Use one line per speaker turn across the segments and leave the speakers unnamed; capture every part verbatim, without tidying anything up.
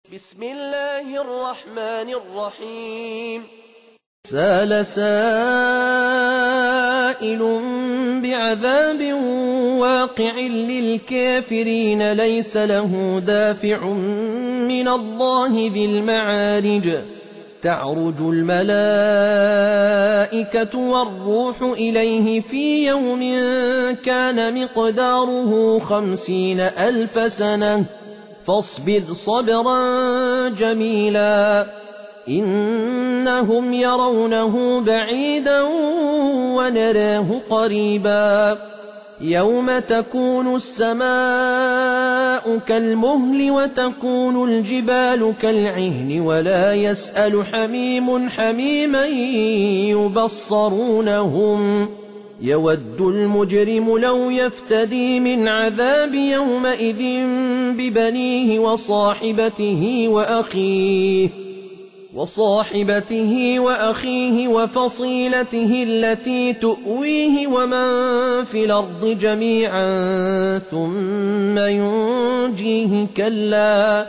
بسم الله الرحمن الرحيم.
سأل سائل بعذاب واقع للكافرين ليس له دافع من الله ذي المعارج تعرج الملائكة والروح إليه في يوم كان مقداره خمسين ألف سنة فاصبر صبرا جميلا إنهم يرونه بعيدا ونراه قريبا يوم تكون السماء كالمهل وتكون الجبال كالعهن ولا يسأل حميم حميما يبصرونهم يود المجرم لو يفتدي من عذاب يومئذ ببنيه وصاحبته وأخيه وصاحبته وأخيه وفصيلته التي تؤويه ومن في الأرض جميعا ثم ينجيه كلا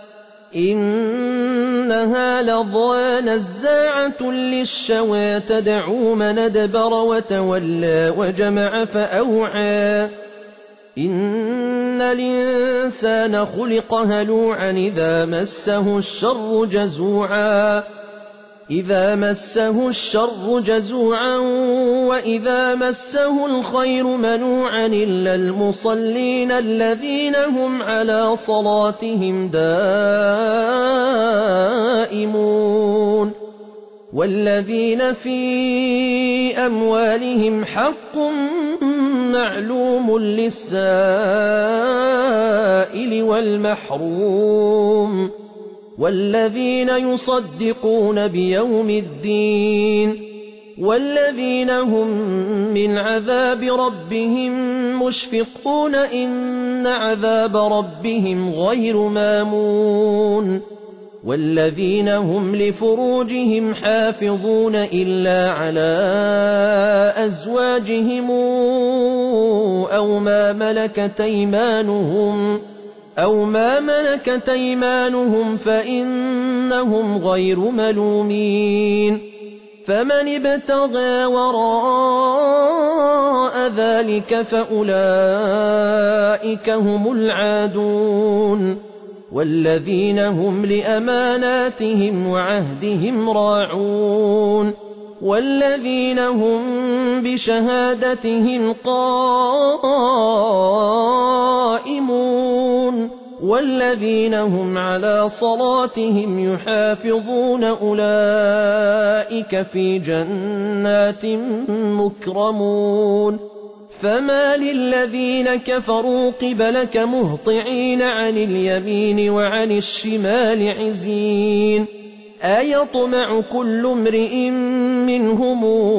إنها لظى نزاعة للشوى تدعو من أدبر وتولى وجمع فأوعى إن الإنسان خلق هلوعا إذا مسه الشر جزوعا إذا مسه الشر جزوعا وإذا مسه الخير منوعا إلا المصلين الذين هم على صلاتهم دائمون والذين في أموالهم حق معلوم للسائل والمحروم والذين يصدقون بيوم الدين والذين هم من عذاب ربهم مشفقون إن عذاب ربهم غير مامون والذين هم لفروجهم حافظون إلا على أزواجهم أو ما ملكت أيمانهم أو ما ملكت أيمانهم فإنهم غير ملومين فمن ابتغى وراء ذلك فأولئك هم العادون والذين هم لأماناتهم وعهدهم راعون والذين هم بشهادتهم قائمون والذين هم على صلاتهم يحافظون أولئك في جنات مكرمون فما للذين كفروا قبلك مهطعين عن اليمين وعن الشمال عزين أيطمع كل امرئ منهم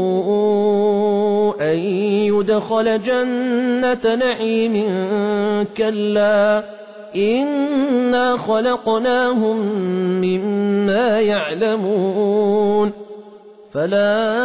أن يدخل جنة نعيم كلا إنا خلقناهم مما يعلمون فلا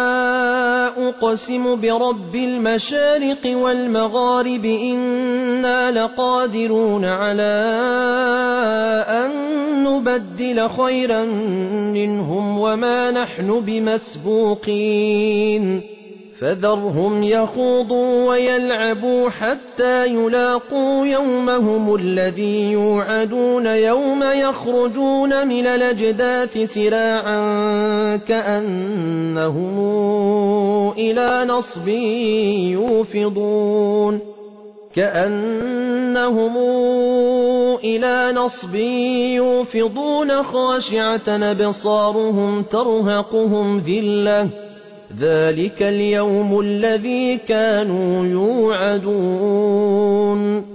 أقسم برب المشارق والمغارب إنا لقادرون على أن نبدل خيرا منهم وما نحن بمسبوقين فذرهم يخوضوا ويلعبوا حتى يلاقوا يومهم الذي يوعدون يوم يخرجون من الأجداث سراعا كأنهم إلى نصب يوفضون كأنهم إلى نصب يوفضون خاشعة أبصارهم ترهقهم ذلة ذلك اليوم الذي كانوا يوعدون